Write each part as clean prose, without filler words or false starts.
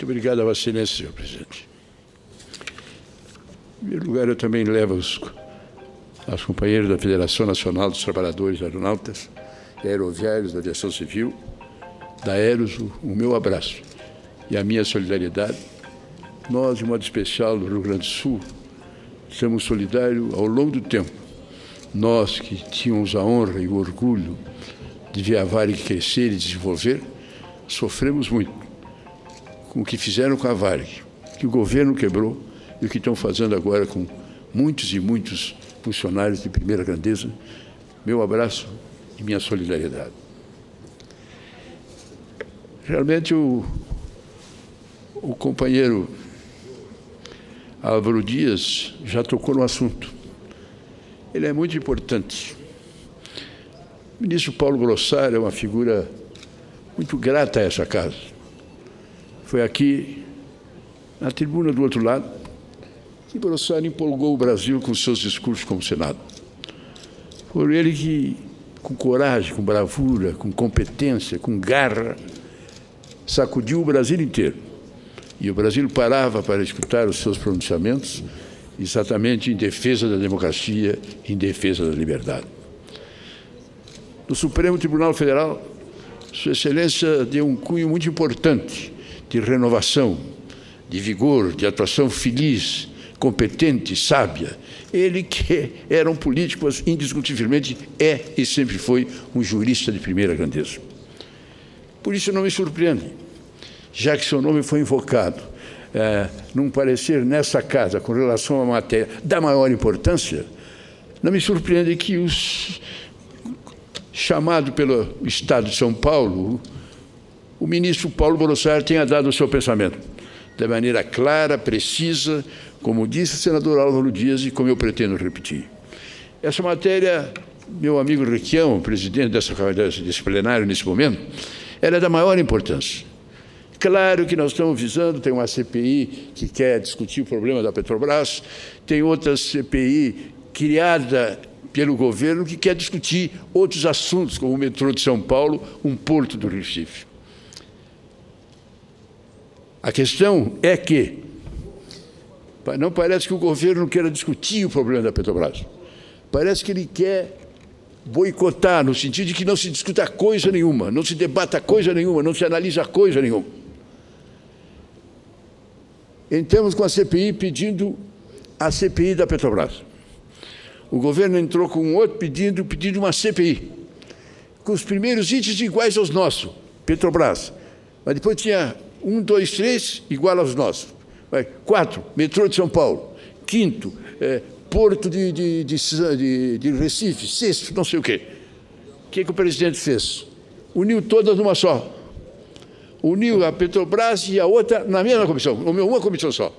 Muito obrigado a Vossa Excelência, senhor presidente. Em primeiro lugar, eu também levo aos companheiros da Federação Nacional dos Trabalhadores Aeronautas e Aeroviários da Aviação Civil, da Aeros, o meu abraço e a minha solidariedade. Nós, de modo especial, no Rio Grande do Sul, somos solidários ao longo do tempo. Nós que tínhamos a honra e o orgulho de ver a Varig crescer e desenvolver, sofremos muito com o que fizeram com a Varig, que o governo quebrou e o que estão fazendo agora com muitos e muitos funcionários de primeira grandeza. Meu abraço e minha solidariedade. Realmente, o companheiro Álvaro Dias já tocou no assunto. Ele é muito importante. O ministro Paulo Grossar é uma figura muito grata a essa casa. Foi aqui, na tribuna do outro lado, que Grossar empolgou o Brasil com seus discursos como Senado. Foi ele que, com coragem, com bravura, com competência, com garra, sacudiu o Brasil inteiro. E o Brasil parava para escutar os seus pronunciamentos, exatamente em defesa da democracia, em defesa da liberdade. No Supremo Tribunal Federal, Sua Excelência deu um cunho muito importante de renovação, de vigor, de atuação feliz, competente, sábia. Ele que era um político, mas indiscutivelmente é e sempre foi um jurista de primeira grandeza. Por isso não me surpreende, já que seu nome foi invocado num parecer nessa casa com relação a uma matéria da maior importância, não me surpreende que chamado pelo Estado de São Paulo, o ministro Paulo Grossar tenha dado o seu pensamento, de maneira clara, precisa, como disse o senador Álvaro Dias e como eu pretendo repetir. Essa matéria, meu amigo Requião, presidente desse plenário nesse momento, ela é da maior importância. Claro que nós estamos visando, tem uma CPI que quer discutir o problema da Petrobras, tem outra CPI criada pelo governo que quer discutir outros assuntos, como o metrô de São Paulo, um porto do Recife. A questão é que não parece que o governo queira discutir o problema da Petrobras. Parece que ele quer boicotar, no sentido de que não se discuta coisa nenhuma, não se debata coisa nenhuma, não se analisa coisa nenhuma. Entramos com a CPI pedindo a CPI da Petrobras. O governo entrou com um outro pedindo uma CPI, com os primeiros itens iguais aos nossos, Petrobras. Mas depois tinha 1, 2, 3 igual aos nossos. 4, metrô de São Paulo. 5º, porto de Recife. 6º, não sei o quê. O que o presidente fez? Uniu todas numa só. Uniu a Petrobras e a outra na mesma comissão, uma comissão só.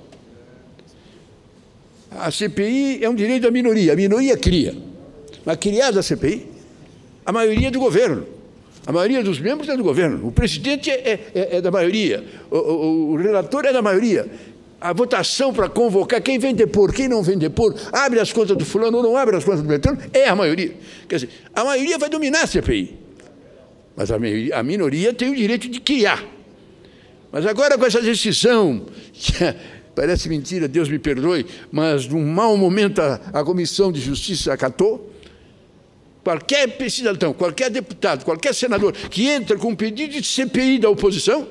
A CPI é um direito da minoria, a minoria cria. Mas criada a CPI, a maioria é do governo. A maioria dos membros é do governo. O presidente é da maioria, o relator é da maioria. A votação para convocar quem vem depor, quem não vem depor, abre as contas do fulano ou não abre as contas do Beltrano, é a maioria. Quer dizer, a maioria vai dominar a CPI. Mas a minoria tem o direito de criar. Mas agora, com essa decisão, que parece mentira, Deus me perdoe, mas num mau momento a Comissão de Justiça acatou, qualquer cidadão, qualquer deputado, qualquer senador que entra com um pedido de CPI da oposição,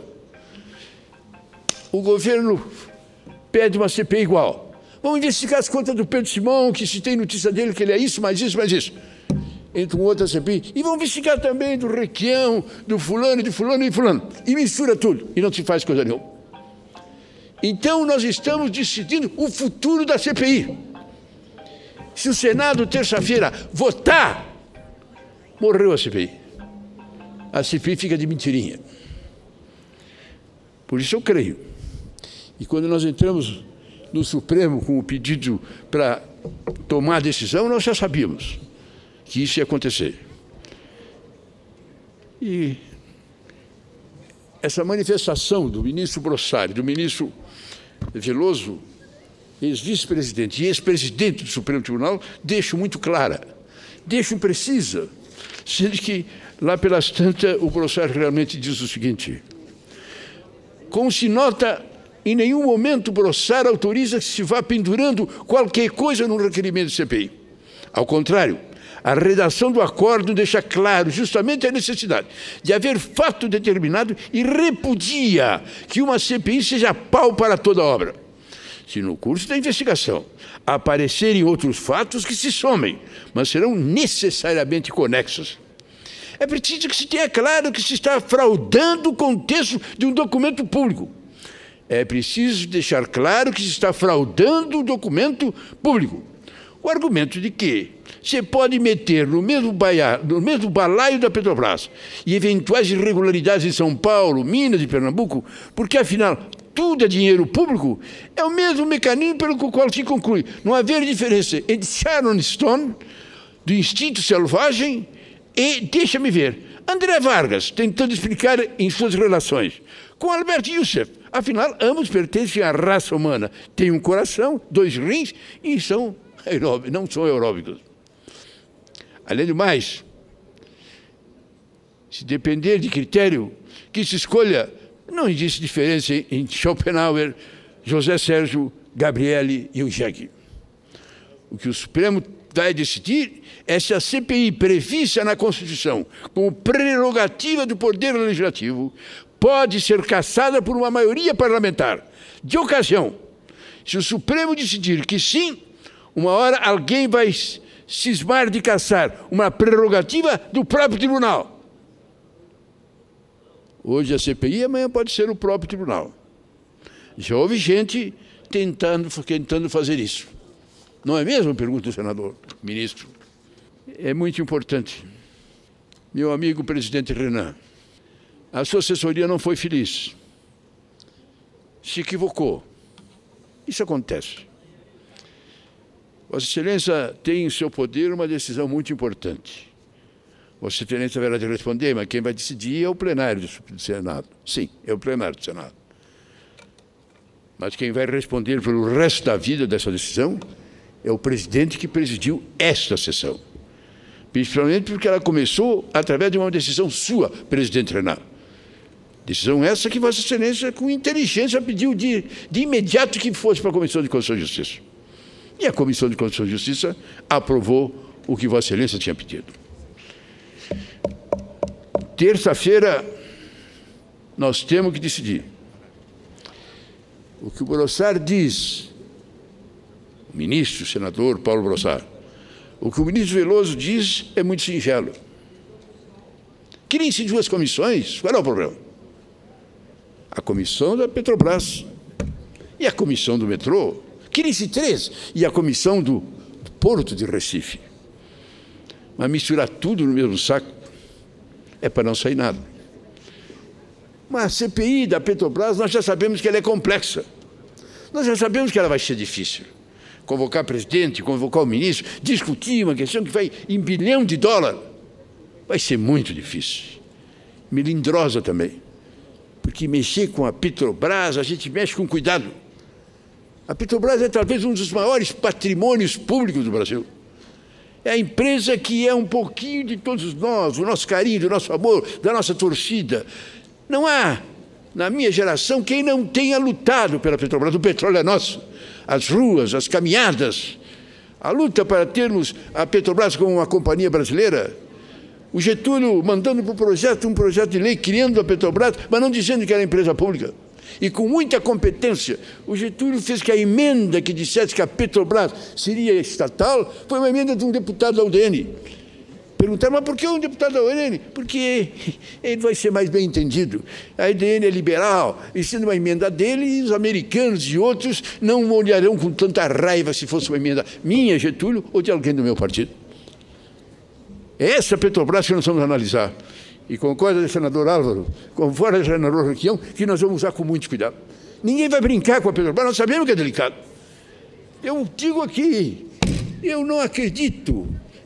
o governo pede uma CPI igual. Vamos investigar as contas do Pedro Simão, que se tem notícia dele que ele é isso, mais isso, mais isso. Entra um outro CPI. E vão investigar também do Requião, do fulano, de fulano e de fulano. E mistura tudo. E não se faz coisa nenhuma. Então, nós estamos decidindo o futuro da CPI. Se o Senado, terça-feira, votar, morreu a CPI. A CPI fica de mentirinha. Por isso eu creio. E quando nós entramos no Supremo com o pedido para tomar a decisão, nós já sabíamos que isso ia acontecer. E essa manifestação do ministro Brossari, do ministro Veloso, ex-vice-presidente e ex-presidente do Supremo Tribunal, deixa muito clara, deixa precisa, sendo que lá pelas tantas o Brossari realmente diz o seguinte: Como se nota, em nenhum momento o Brossard autoriza que se vá pendurando qualquer coisa no requerimento do CPI. Ao contrário, a redação do acordo deixa claro justamente a necessidade de haver fato determinado e repudia que uma CPI seja pau para toda obra. Se no curso da investigação aparecerem outros fatos, que se somem, mas serão necessariamente conexos. É preciso que se tenha claro que se está fraudando o contexto de um documento público. É preciso deixar claro que se está fraudando o documento público. O argumento de que você pode meter no mesmo balaio da Petrobras e eventuais irregularidades em São Paulo, Minas e Pernambuco, porque, afinal, tudo é dinheiro público, é o mesmo mecanismo pelo qual se conclui não haver diferença entre Sharon Stone, do instinto selvagem, e, deixa-me ver, André Vargas, tentando explicar em suas relações com Albert Youssef. Afinal, ambos pertencem à raça humana, têm um coração, 2 rins e não são aeróbicos. Além do mais, se depender de critério que se escolha, não existe diferença em Schopenhauer, José Sérgio, Gabriele e o Jegue. O que o Supremo vai decidir é se a CPI prevista na Constituição como prerrogativa do Poder Legislativo pode ser cassada por uma maioria parlamentar. De ocasião, se o Supremo decidir que sim, uma hora alguém vai cismar de cassar uma prerrogativa do próprio tribunal. Hoje a CPI, amanhã pode ser o próprio tribunal. Já houve gente tentando fazer isso. Não é mesmo? Pergunta o senador, ministro. É muito importante. Meu amigo presidente Renan, a sua assessoria não foi feliz. Se equivocou. Isso acontece. Vossa Excelência tem em seu poder uma decisão muito importante. Vossa Excelência haverá de responder, mas quem vai decidir é o plenário do Senado. Sim, é o plenário do Senado. Mas quem vai responder pelo resto da vida dessa decisão é o presidente que presidiu esta sessão. Principalmente porque ela começou através de uma decisão sua, presidente Renan. Decisão essa que Vossa Excelência, com inteligência, pediu de imediato que fosse para a Comissão de Constituição e Justiça. E a Comissão de Constituição e Justiça aprovou o que Vossa Excelência tinha pedido. Terça-feira, nós temos que decidir. O que o Brossard diz, o ministro, o senador Paulo Brossard, o que o ministro Veloso diz é muito singelo. Criem-se 2 comissões, qual é o problema? A comissão da Petrobras e a comissão do metrô. Criem-se 3, e a comissão do Porto de Recife. Mas misturar tudo no mesmo saco é para não sair nada. Mas a CPI da Petrobras, nós já sabemos que ela é complexa. Nós já sabemos que ela vai ser difícil. Convocar presidente, convocar o ministro, discutir uma questão que vai em $1 bilhão, vai ser muito difícil. Melindrosa também. Porque mexer com a Petrobras, a gente mexe com cuidado. A Petrobras é talvez um dos maiores patrimônios públicos do Brasil. É a empresa que é um pouquinho de todos nós, o nosso carinho, do nosso amor, da nossa torcida. Não há, na minha geração, quem não tenha lutado pela Petrobras. O petróleo é nosso. As ruas, as caminhadas, a luta para termos a Petrobras como uma companhia brasileira. O Getúlio mandando para o projeto, um projeto de lei criando a Petrobras, mas não dizendo que era empresa pública. E com muita competência, o Getúlio fez que a emenda que dissesse que a Petrobras seria estatal foi uma emenda de um deputado da UDN. Perguntaram, mas por que um deputado da UDN? Porque ele vai ser mais bem entendido. A UDN é liberal, e sendo uma emenda dele, os americanos e outros não olharão com tanta raiva se fosse uma emenda minha, Getúlio, ou de alguém do meu partido. É essa Petrobras que nós vamos analisar. E concorda com o senador Álvaro, conforme o senador Requião, que nós vamos usar com muito cuidado. Ninguém vai brincar com a Petrobras, nós sabemos que é delicado. Eu digo aqui, eu não acredito,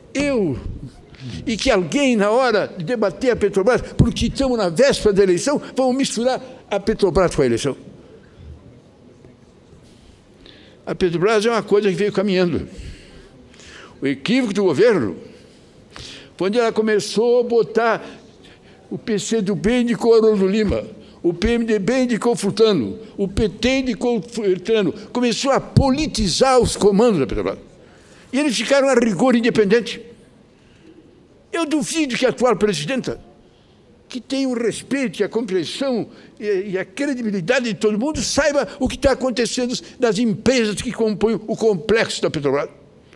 e que alguém, na hora de debater a Petrobras, porque estamos na véspera da eleição, vão misturar a Petrobras com a eleição. A Petrobras é uma coisa que veio caminhando. O equívoco do governo, quando ela começou a botar o PCdoB indicou Haroldo Lima. o PMDB indicou fulano, o PT indicou fulano, começou a politizar os comandos da Petrobras. E eles ficaram a rigor independente. Eu duvido que a atual presidenta, que tem o respeito e a compreensão e a credibilidade de todo mundo, saiba o que está acontecendo nas empresas que compõem o complexo da Petrobras.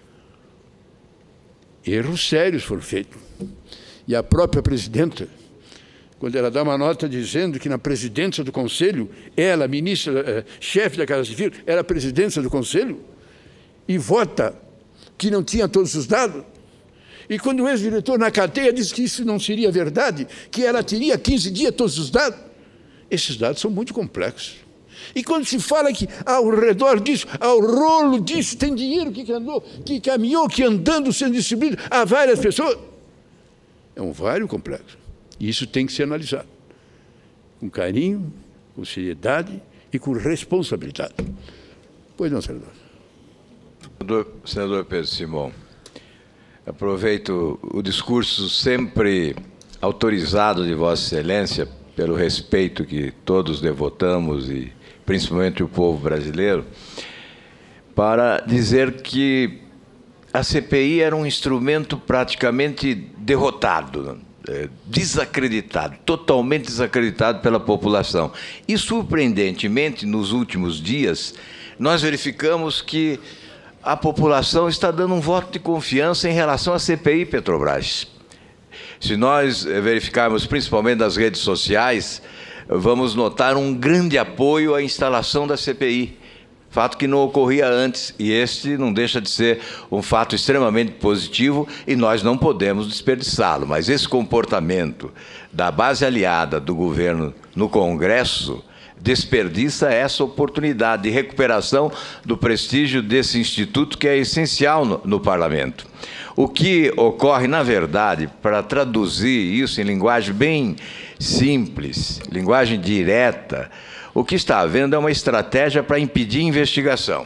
Erros sérios foram feitos. E a própria presidenta, quando ela dá uma nota dizendo que na presidência do Conselho, ela, ministra, chefe da Casa Civil, era a presidência do Conselho, e vota que não tinha todos os dados, e quando o ex-diretor na cadeia disse que isso não seria verdade, que ela teria 15 dias todos os dados, esses dados são muito complexos. E quando se fala que ao redor disso, ao rolo disso, tem dinheiro que andou, que caminhou, que andando sendo distribuído a várias pessoas, é um vário complexo. E isso tem que ser analisado com carinho, com seriedade e com responsabilidade. Pois não, senador. Senador Pedro Simão, aproveito o discurso sempre autorizado de Vossa Excelência, pelo respeito que todos devotamos, e principalmente o povo brasileiro, para dizer que a CPI era um instrumento praticamente derrotado, desacreditado, totalmente desacreditado pela população. E, surpreendentemente, nos últimos dias, nós verificamos que a população está dando um voto de confiança em relação à CPI Petrobras. Se nós verificarmos, principalmente nas redes sociais, vamos notar um grande apoio à instalação da CPI, fato que não ocorria antes, e este não deixa de ser um fato extremamente positivo e nós não podemos desperdiçá-lo. Mas esse comportamento da base aliada do governo no Congresso desperdiça essa oportunidade de recuperação do prestígio desse instituto, que é essencial no Parlamento. O que ocorre, na verdade, para traduzir isso em linguagem bem simples, linguagem direta, o que está havendo é uma estratégia para impedir investigação.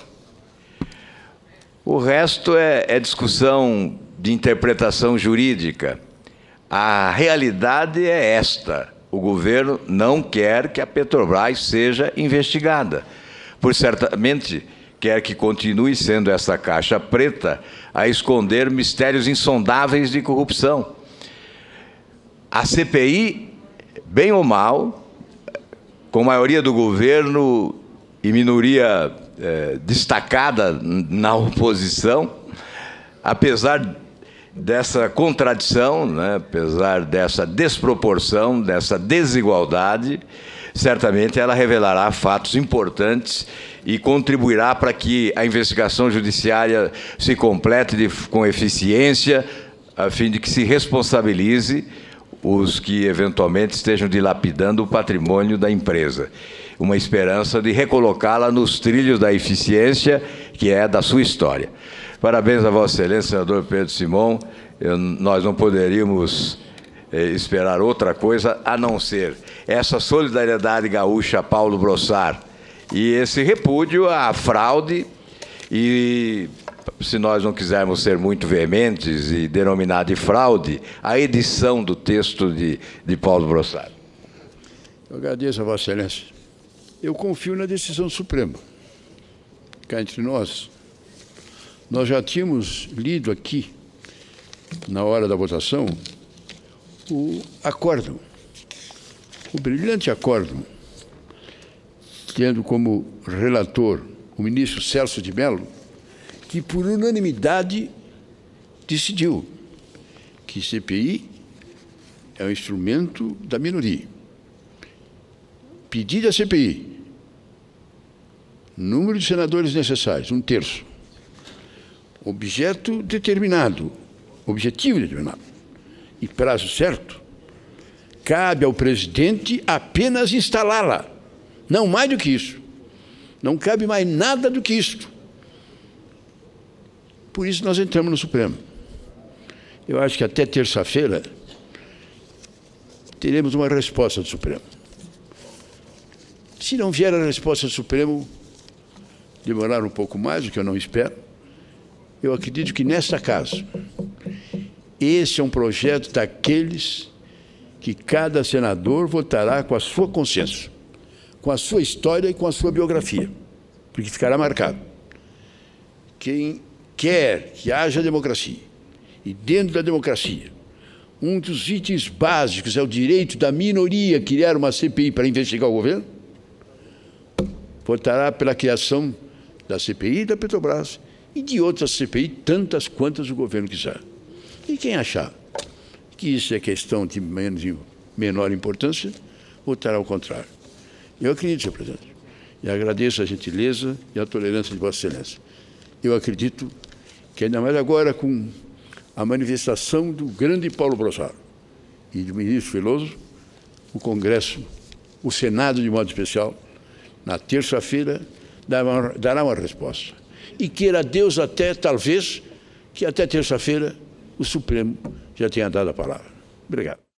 O resto é discussão de interpretação jurídica. A realidade é esta: o governo não quer que a Petrobras seja investigada, por certamente quer que continue sendo essa caixa preta a esconder mistérios insondáveis de corrupção. A CPI, bem ou mal, com maioria do governo e minoria destacada na oposição, apesar dessa contradição, né, apesar dessa desproporção, dessa desigualdade, certamente ela revelará fatos importantes e contribuirá para que a investigação judiciária se complete com eficiência, a fim de que se responsabilize os que eventualmente estejam dilapidando o patrimônio da empresa. Uma esperança de recolocá-la nos trilhos da eficiência, que é da sua história. Parabéns a Vossa Excelência, senador Pedro Simão. Nós não poderíamos esperar outra coisa a não ser essa solidariedade gaúcha a Paulo Brossard e esse repúdio à fraude e, se nós não quisermos ser muito veementes e denominar de fraude, a edição do texto de Paulo Brossard. Eu agradeço a Vossa Excelência. Eu confio na decisão suprema. Cá entre nós já tínhamos lido aqui, na hora da votação, o acórdão, o brilhante acórdão, tendo como relator o ministro Celso de Mello, que por unanimidade decidiu que CPI é um instrumento da minoria. Pedido à CPI, número de senadores necessários, 1/3. Objeto determinado, objetivo determinado e prazo certo, cabe ao presidente apenas instalá-la, não mais do que isso. Não cabe mais nada do que isto. Por isso nós entramos no Supremo. Eu acho que até terça-feira teremos uma resposta do Supremo. Se não vier a resposta do Supremo, demorar um pouco mais, o que eu não espero, eu acredito que nesta casa, esse é um projeto daqueles que cada senador votará com a sua consciência, com a sua história e com a sua biografia, porque ficará marcado. Quem quer que haja democracia, e dentro da democracia, um dos itens básicos é o direito da minoria a criar uma CPI para investigar o governo, votará pela criação da CPI da Petrobras e de outras CPI, tantas quantas o governo quiser. E quem achar que isso é questão de menor importância, votará ao contrário. Eu acredito, senhor presidente, e agradeço a gentileza e a tolerância de Vossa Excelência. Eu acredito que, ainda mais agora, com a manifestação do grande Paulo Brossaro e do ministro Veloso, o Congresso, o Senado, de modo especial, na terça-feira, dará uma resposta. E queira Deus até, talvez, que até terça-feira o Supremo já tenha dado a palavra. Obrigado.